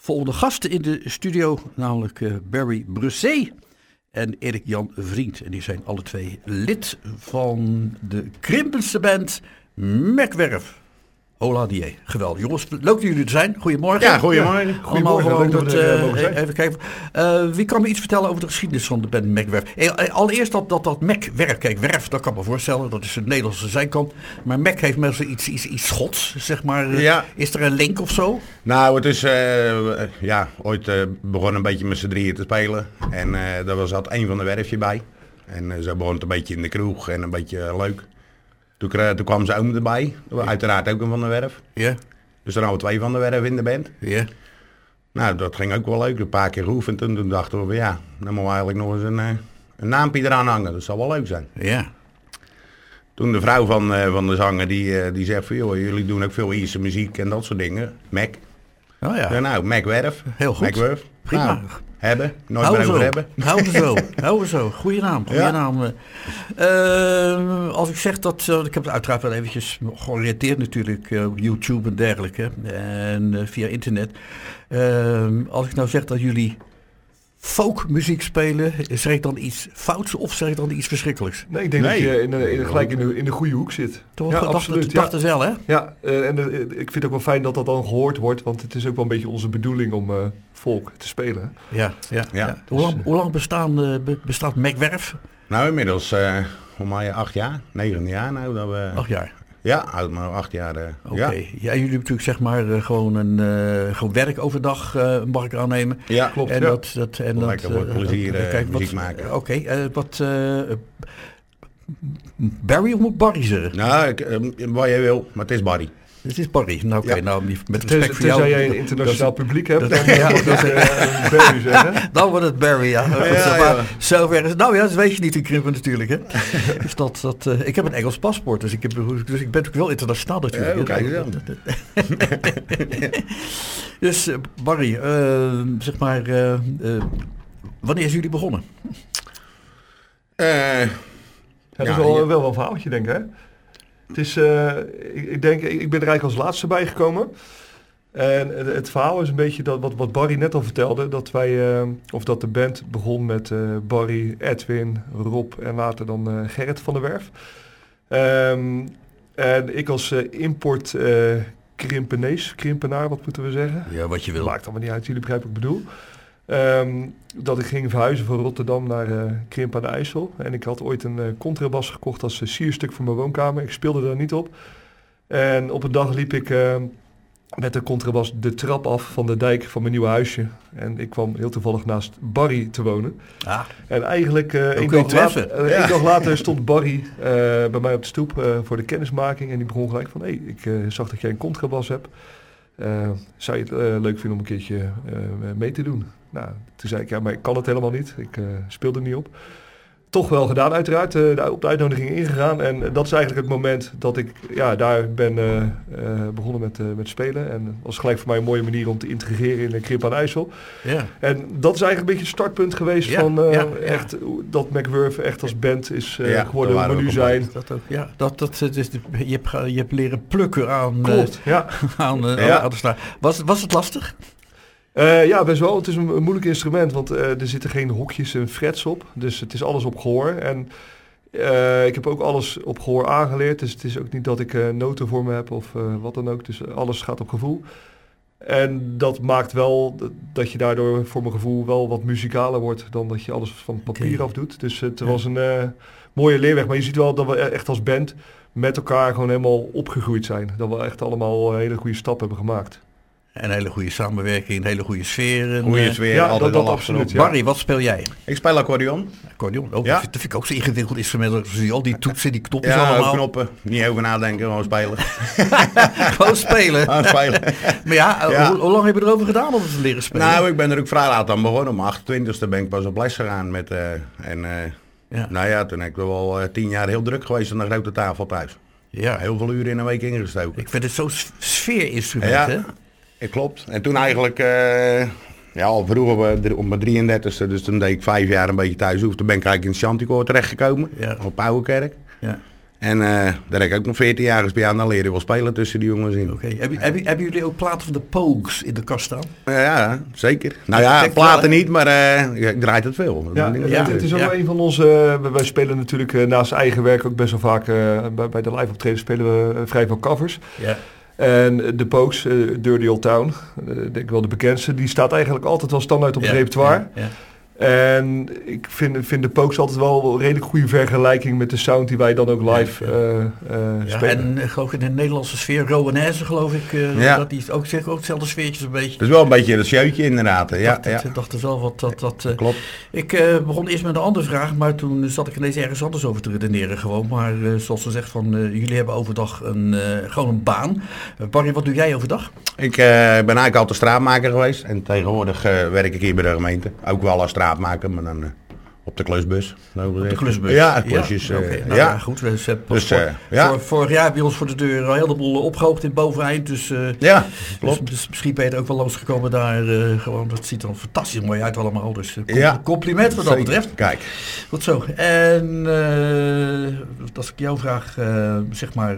volgende gasten in de studio, namelijk Barry Bresset en Erik Jan Vriend. En die zijn alle twee lid van de Krimpense band Mekwerf. Hola die. Geweldig. Jongens, leuk dat jullie er zijn. Goedemorgen. Ja, goedemorgen. Ja. Goedemorgen. Even kijken. Wie kan me iets vertellen over de geschiedenis van de band Mekwerf? Allereerst dat Mekwerf. Kijk, werf, dat kan ik me voorstellen. Dat is een Nederlandse zijkant. Maar Mek heeft meestal iets Schots, zeg maar. Ja. Is er een link of zo? Nou, het is ooit begonnen een beetje met z'n drieën te spelen. En daar zat één van de werfje bij. En zo begon het een beetje in de kroeg en een beetje leuk. Toen kwam zijn oom erbij, uiteraard ook een van de werf. Ja. Dus dan hadden we 2 van de werf in de band. Ja. Nou, dat ging ook wel leuk, een paar keer geoefend. En toen dachten we, dan moeten we eigenlijk nog eens een naampje eraan hangen. Dat zou wel leuk zijn. Ja. Toen de vrouw van de zanger, die zegt van, joh, jullie doen ook veel Ierse muziek en dat soort dingen. Mek. Oh ja. Ja, nou, Mekwerf. Heel goed. Mekwerf. Prima. Nou, hebben, nooit meer over hebben. Houden we zo. Goeie naam. Als ik zeg dat, ik heb het uiteraard wel eventjes georiënteerd natuurlijk op YouTube en dergelijke. En via internet. Als ik nou zeg dat jullie folkmuziek spelen, zeg ik dan iets fouts of zeg ik dan iets verschrikkelijks? Nee, ik denk dat je gelijk in de goede hoek zit. Toch? Ja, absoluut. Dacht het wel, hè? Ja, ik vind het ook wel fijn dat dat dan gehoord wordt, want het is ook wel een beetje onze bedoeling om folk te spelen. Ja. Hoe lang bestaat Mekwerf? Nou, inmiddels voor mij 8 jaar, 9 jaar nou. Dat we, 8 jaar? Ja, oud maar 8 jaar. Oké. Ja, jullie hebben natuurlijk zeg maar gewoon gewoon werk overdag, mag ik aannemen. Ja, klopt. En ja. dat lekker wat plezier muziek maken. Oké, Barry of moet Barry zeggen? Nou, wat jij wil, maar het is Barry. Het is Barry. Nou oké, nou met respect voor jou. Tenzij jij een internationaal publiek hebt, dan Barry zeggen. Dan wordt het Barry, ja. Zover. Nou ja, dat weet je niet in Krimpen natuurlijk, hè. Dus ik heb een Engels paspoort, dus ik ben natuurlijk wel internationaal natuurlijk. Ja, kijk Dus Barry, zeg maar, wanneer zijn jullie begonnen? Dat is wel een verhaaltje, denk ik, hè? Het is, ik ben er eigenlijk als laatste bij gekomen. En het verhaal is een beetje wat Barry net al vertelde. Dat dat de band begon met Barry, Edwin, Rob en later dan Gerrit van der Werf. En ik als krimpenaar, wat moeten we zeggen? Ja, wat je wil. Maakt allemaal niet uit, jullie begrijpen wat ik bedoel. Dat ik ging verhuizen van Rotterdam naar Krimpen aan de IJssel. En ik had ooit een contrabas gekocht als sierstuk voor mijn woonkamer. Ik speelde daar niet op. En op een dag liep ik met de contrabas de trap af van de dijk van mijn nieuwe huisje. En ik kwam heel toevallig naast Barry te wonen. Ah. En eigenlijk een dag later stond Barry bij mij op de stoep voor de kennismaking. En die begon gelijk van, ik zag dat jij een contrabas hebt. Zou je het leuk vinden om een keertje mee te doen? Nou, toen zei ik, maar ik kan het helemaal niet. Ik speel er niet op. Toch wel gedaan uiteraard, op de uitnodiging ingegaan. En dat is eigenlijk het moment dat ik daar ben begonnen met spelen. En dat was gelijk voor mij een mooie manier om te integreren in de Krimpen aan de IJssel. Ja. En dat is eigenlijk een beetje het startpunt geweest echt dat Mekwerf echt als band is geworden hoe we nu zijn. Dat ook, ja. Je hebt leren plukken aan, klopt, aan de snaar. Was het lastig? Best wel. Het is een moeilijk instrument, want er zitten geen hokjes en frets op. Dus het is alles op gehoor. En ik heb ook alles op gehoor aangeleerd. Dus het is ook niet dat ik noten voor me heb of wat dan ook. Dus alles gaat op gevoel. En dat maakt wel dat je daardoor voor mijn gevoel wel wat muzikaler wordt dan dat je alles van papier af doet. Dus het was een mooie leerweg. Maar je ziet wel dat we echt als band met elkaar gewoon helemaal opgegroeid zijn. Dat we echt allemaal hele goede stappen hebben gemaakt. Een hele goede samenwerking, een hele goede sfeer. Goede sfeer, altijd dat absoluut. Ja. Barry, wat speel jij? Ik speel accordeon. Accordeon, dat vind ik ook zo'n ingewikkeld instrument. Al die toetsen, die knopjes allemaal. Ja, knoppen. Niet over nadenken, gewoon spelen. Gewoon spelen. Maar hoe lang heb je erover gedaan om het te leren spelen? Nou, ik ben er ook vrij laat aan begonnen. Om 28e ben ik pas op les gegaan. Toen heb ik wel 10 jaar heel druk geweest aan de grote tafel thuis. Ja. Heel veel uren in een week ingestoken. Ik vind het zo'n sfeerinstrument, hè? Klopt. En toen eigenlijk, al vroeger op mijn 33e, dus toen deed ik 5 jaar een beetje thuis. Toen ben ik eigenlijk in het Chanticoor terechtgekomen, op Ouwekerk. Ja. En daar heb ik ook nog 14 jaar gespeeld aan. Dan leer je wel spelen tussen die jongens in. Oké. Hebben jullie ook platen van de Pogues in de kast staan? Ja, zeker. Nou ja, platen niet, maar ik draai het veel. Het is ook een van onze... wij spelen natuurlijk naast eigen werk ook best wel vaak... bij de live optreden spelen we vrij veel covers. Ja. En de Pogues, Dirty Old Town, denk ik wel de bekendste... die staat eigenlijk altijd wel standaard op het repertoire. Ja. En ik vind de Pogues altijd wel een redelijk goede vergelijking met de sound die wij dan ook live spelen. En geloof ik in de Nederlandse sfeer, Rowanese geloof ik, dat die ook hetzelfde sfeertje een beetje. Dat is wel een beetje dat sjeutje inderdaad. Ik dacht dus wel wat dat klopt. Ik begon eerst met een andere vraag, maar toen zat ik ineens ergens anders over te redeneren gewoon. Maar zoals ze zegt van, jullie hebben overdag gewoon een baan. Barry, wat doe jij overdag? Ik ben eigenlijk altijd straatmaker geweest en tegenwoordig werk ik hier bij de gemeente. Ook wel als straatmaker, maar dan op de klusbus. Op de klusbus? Ja, klusjes. Goed. Vorig jaar bij ons voor de deur een heleboel opgehoopt in Boveneind. Dus, klopt. Dus misschien ben je er ook wel langsgekomen daar. Gewoon, dat ziet er fantastisch mooi uit allemaal. Dus compliment wat dat betreft. Kijk. Goed zo. En als ik jou vraag, zeg maar...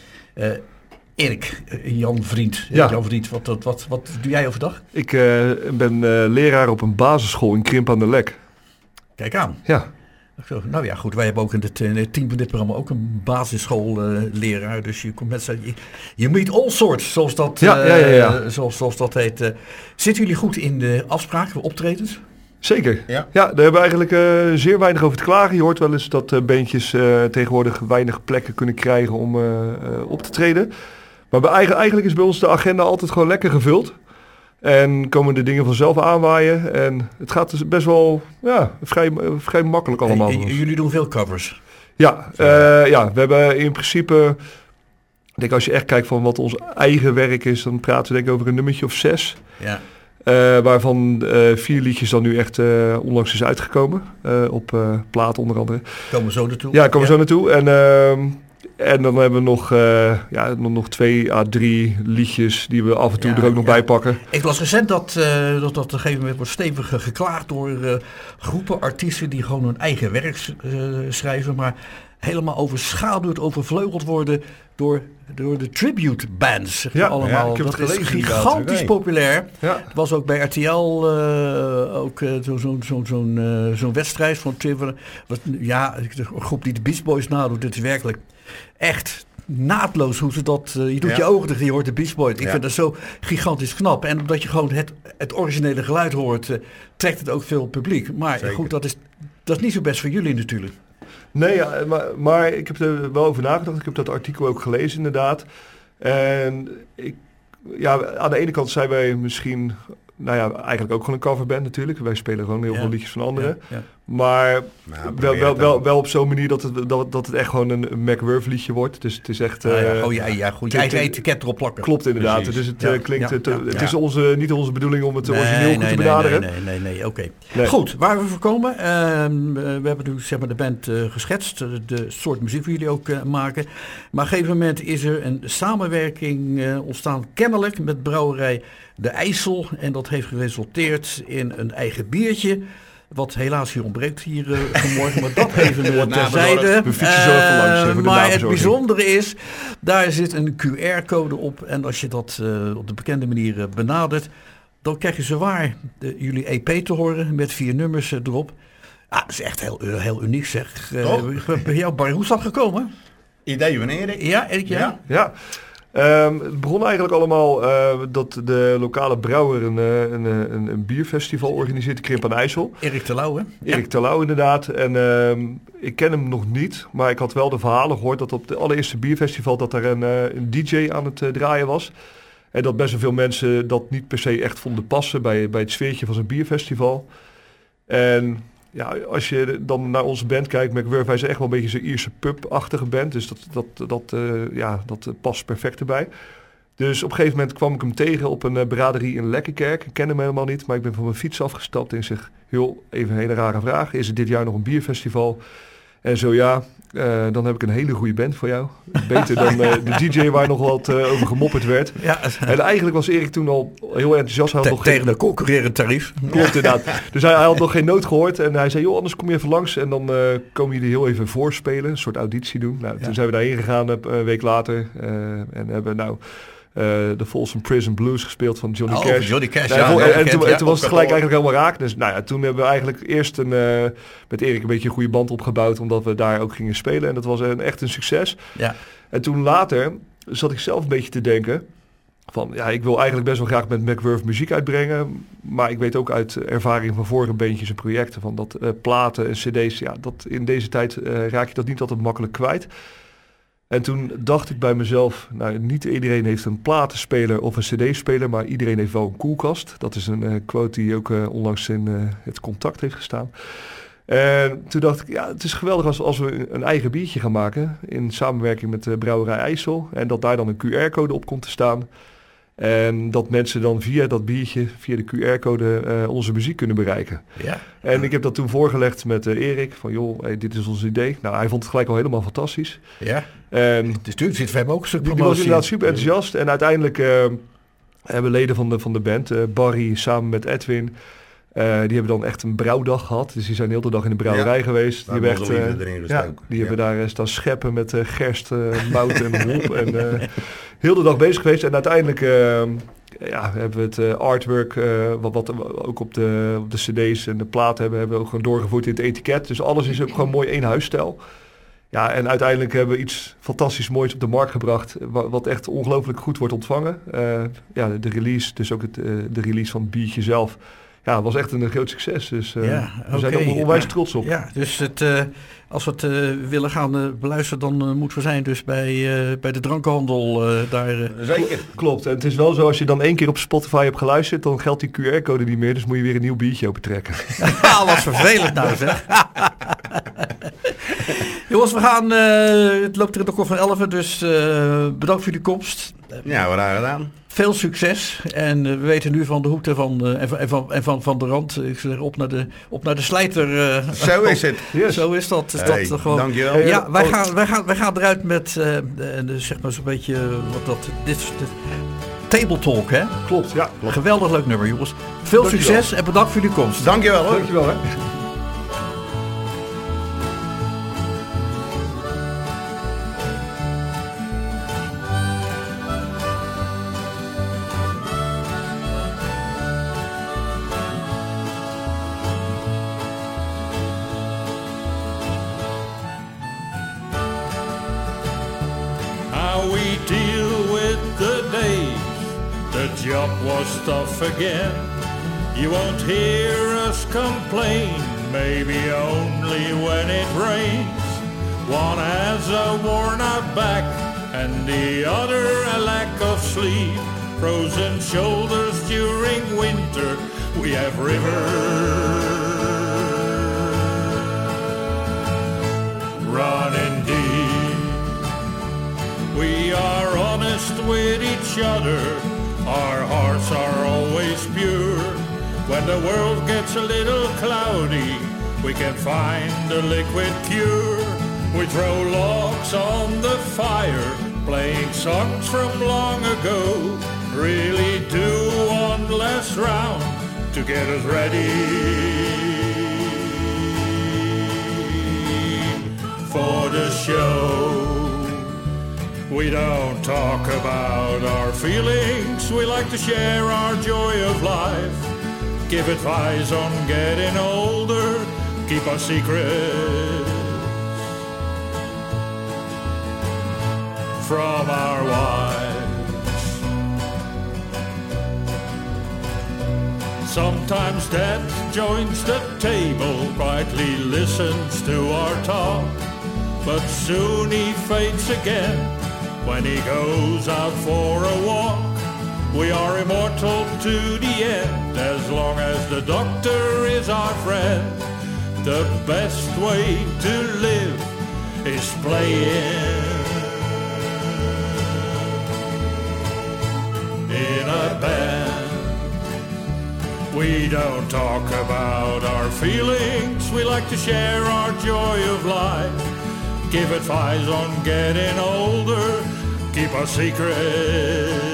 Erik, Jan Vriend. Jan Vriend, wat doe jij overdag? Ik ben leraar op een basisschool in Krimp aan de Lek. Kijk aan. Ja. Zo, nou ja, goed. Wij hebben ook in het team van dit programma ook een basisschoolleraar. Dus je komt met je meet all sorts, zoals dat, zoals dat heet. Zitten jullie goed in de afspraken, optredens? Zeker. Ja, daar hebben we eigenlijk zeer weinig over te klagen. Je hoort wel eens dat bandjes tegenwoordig weinig plekken kunnen krijgen om op te treden. Maar eigenlijk is bij ons de agenda altijd gewoon lekker gevuld. En komen de dingen vanzelf aanwaaien. En het gaat dus best wel vrij makkelijk allemaal. Jullie doen veel covers? Ja, we hebben in principe... Ik denk als je echt kijkt van wat ons eigen werk is... dan praten we denk ik over een nummertje of 6. Ja. Waarvan 4 liedjes dan nu echt onlangs is uitgekomen. Op plaat onder andere. Komen we zo naartoe. Ja, komen we zo naartoe. En dan hebben we nog 2 à 3 liedjes die we af en toe er ook nog bij pakken. Ik las recent dat op een gegeven moment wordt stevig geklaagd door groepen artiesten die gewoon hun eigen werk schrijven, maar helemaal overschaduwd, overvleugeld worden door de tribute bands. Allemaal. Ik heb dat het gelezen, is gigantisch populair. Ja. Het was ook bij RTL zo'n wedstrijd van een groep die de Beach Boys nadoet. Dit is werkelijk echt naadloos hoe ze dat... je doet je ogen dicht, je hoort de Beach Boys. Ik vind dat zo gigantisch knap. En omdat je gewoon het originele geluid hoort, trekt het ook veel publiek. Maar goed, dat is niet zo best voor jullie natuurlijk. Nee, maar ik heb er wel over nagedacht. Ik heb dat artikel ook gelezen inderdaad. En aan de ene kant zijn wij misschien... eigenlijk ook gewoon een coverband natuurlijk. Wij spelen gewoon heel veel liedjes van anderen. Ja. Maar wel op zo'n manier dat het echt gewoon een McWurf liedje wordt. Dus het is echt... goed. Je eigen etiket erop plakken. Klopt inderdaad. Precies. Dus het klinkt... Het is niet onze bedoeling om het origineel goed te benaderen. Nee, oké. Nee. Goed, waar we voor komen. We hebben nu zeg maar de band geschetst. De soort muziek die jullie ook maken. Maar op een gegeven moment is er een samenwerking ontstaan kennelijk met brouwerij De IJssel. En dat heeft geresulteerd in een eigen biertje. Wat helaas hier ontbreekt vanmorgen, maar dat even terzijde. We fietsen zo even langs. Maar het bijzondere is, daar zit een QR-code op. En als je dat op de bekende manier benadert, dan krijg je zowaar jullie EP te horen met 4 nummers erop. Dat is echt heel uniek zeg. Bij jou, Barry, hoe is dat gekomen? Idee van Erik. Ja, Erik, ja. Het begon eigenlijk allemaal dat de lokale brouwer een bierfestival organiseert in Krimp aan de IJssel. Erik Terlouw, hè? Erik Terlouw, inderdaad. En ik ken hem nog niet, maar ik had wel de verhalen gehoord dat op de allereerste bierfestival dat er een DJ aan het draaien was. En dat best wel veel mensen dat niet per se echt vonden passen bij het sfeertje van zo'n bierfestival. En ja, als je dan naar onze band kijkt, McWurf, wij zijn echt wel een beetje zo'n Ierse pub-achtige band. Dus dat past perfect erbij. Dus op een gegeven moment kwam ik hem tegen op een braderie in Lekkerkerk. Ik ken hem helemaal niet, maar ik ben van mijn fiets afgestapt en zeg, heel even een hele rare vraag. Is er dit jaar nog een bierfestival? En zo ja, dan heb ik een hele goede band voor jou. Beter dan de DJ waar nog wat over gemopperd werd. Ja. En eigenlijk was Erik toen al heel enthousiast. Hij had nog Tegen een concurrerend tarief. Klopt inderdaad. Dus hij had nog geen noot gehoord. En hij zei, joh, anders kom je even langs. En dan komen jullie heel even voorspelen. Een soort auditie doen. Nou, toen zijn we daarheen gegaan een week later. En hebben de Folsom Prison Blues gespeeld van Johnny Cash. Johnny Cash, En toen was het gelijk eigenlijk helemaal raak. Dus nou ja, toen hebben we eigenlijk eerst met Erik een beetje een goede band opgebouwd. Omdat we daar ook gingen spelen. En dat was echt een succes. Ja. En toen later zat ik zelf een beetje te denken van, ja, ik wil eigenlijk best wel graag met McWurf muziek uitbrengen. Maar ik weet ook uit ervaring van vorige bandjes en projecten van dat platen en cd's, ja, dat in deze tijd raak je dat niet altijd makkelijk kwijt. En toen dacht ik bij mezelf, nou, niet iedereen heeft een platenspeler of een cd-speler, maar iedereen heeft wel een koelkast. Dat is een quote die ook onlangs in het Contact heeft gestaan. En toen dacht ik, ja, het is geweldig als we een eigen biertje gaan maken in samenwerking met de Brouwerij IJssel. En dat daar dan een QR-code op komt te staan. En dat mensen dan via dat biertje, via de QR-code, onze muziek kunnen bereiken. Ja. En ik heb dat toen voorgelegd met Erik. Van joh, hey, dit is ons idee. Nou, hij vond het gelijk al helemaal fantastisch. Ja. En Dus we hebben ook een stuk die promotie. was inderdaad super enthousiast. En uiteindelijk hebben leden van de band, Barry samen met Edwin, die hebben dan echt een brouwdag gehad. Dus die zijn de hele dag in de brouwerij geweest. Die hebben echt, hebben daar staan scheppen met gerst, mout en hop. En heel de dag bezig geweest. En uiteindelijk hebben we het artwork, wat ook op de cd's en de platen hebben we ook gewoon doorgevoerd in het etiket. Dus alles is ook gewoon mooi één huisstijl. Ja, en uiteindelijk hebben we iets fantastisch moois op de markt gebracht, wat echt ongelooflijk goed wordt ontvangen. De release, dus ook de release van het biertje zelf. Ja, was echt een groot succes. Dus we zijn er onwijs trots op. Ja, dus als we het willen gaan beluisteren, dan moeten we zijn dus bij de drankhandel daar. Zeker. Klopt. En het is wel zo, als je dan 1 keer op Spotify hebt geluisterd, dan geldt die QR-code niet meer. Dus moet je weer een nieuw biertje opentrekken. Ja, wat vervelend nou zeg. Jongens, we gaan, het loopt er de klok van 11, dus bedankt voor jullie komst. Ja, wat daar gedaan. Veel succes. En we weten nu van de hoed en van de rand. Ik zeg op naar de slijter. Zo is het. Yes. Zo is dat. Dus hey, dat gewoon. Dankjewel. Ja, wij gaan eruit met zeg maar zo'n beetje dit Table Talk, hè? Klopt, ja. Geweldig leuk nummer, jongens. Veel succes en bedankt voor jullie komst. Dankjewel hoor. Dankjewel hè. Job was tough again. You won't hear us complain, maybe only when it rains. One has a worn out back and the other a lack of sleep. Frozen shoulders during winter, we have rivers running deep. We are honest with each other, our hearts are always pure. When the world gets a little cloudy, we can find a liquid cure. We throw logs on the fire, playing songs from long ago. Really do one last round to get us ready for the show. We don't talk about our feelings, we like to share our joy of life. Give advice on getting older, keep our secrets from our wives. Sometimes Dad joins the table, quietly listens to our talk, but soon he fades again when he goes out for a walk. We are immortal to the end, as long as the doctor is our friend. The best way to live is playing in a band. We don't talk about our feelings, we like to share our joy of life. Give advice on getting older, keep our secrets